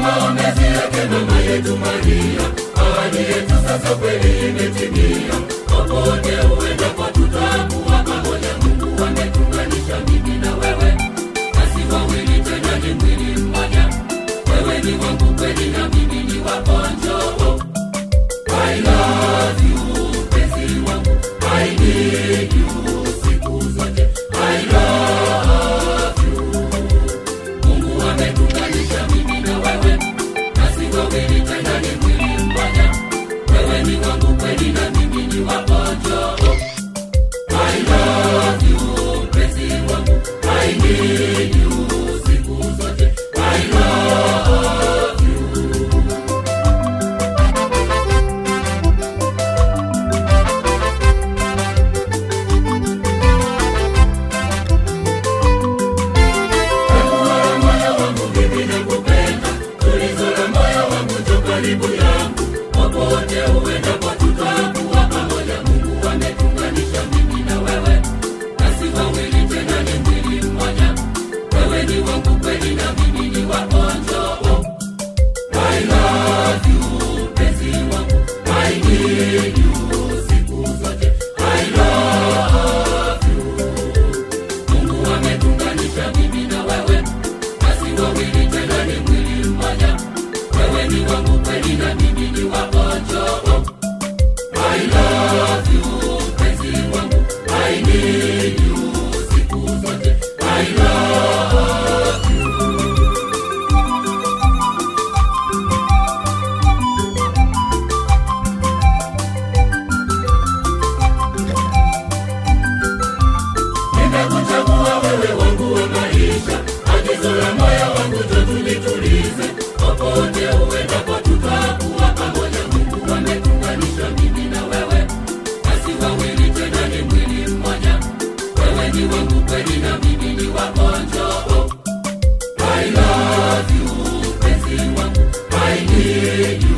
maombezi yake mama yetu Maria, ahadi yetu sasa kweli imetimia. Popote uendapo tutakuwa pamoja. Mungu ametuunganisha mimi na wewe, basi wawili tena ni mwili mmoja. Wewe ni wangu kweli na mimi ni wako. Njoo, I love you penzi wangu, I need you siku zote. I love you. Mungu ametuunganisha mimi na wewe, basi wawili tena ni mwili mmoja. Wewe ni wangu kweli na mimi ni wako. Njoo, I love you penzi wangu, I need you siku zote. I love you. Moyo wangu mimi nakupenda, tulizo la moyo wangu njoo karibu yangu. Popote uendapo tutakuwa pamoja. Mungu ametuunganisha mimi na wewe, basi wawili tena ni mwili mmoja. Wewe ni wangu kweli na mimi ni wako. Njoo, I love you penzi wangu, I need you siku zote. I love you. Mungu ametuunganisha mimi na wewe, basi wawili tena ni mwili mmoja. Wewe ni wangu kweli na mimi ni wako. Njoo, I love you penzi wangu, I need you siku zote. I love you. Nimekuchagua wewe wangu wa maisha, agizo la moyo wangu njoo tulitulize. Popote uendapo tutakuwa pamoja. Mungu ametuunganisha mimi na wewe, basi wawili tena ni mwili mmoja. Wewe ni wangu kweli na mimi ni wako. Njoo, I love you penzi wangu, I need you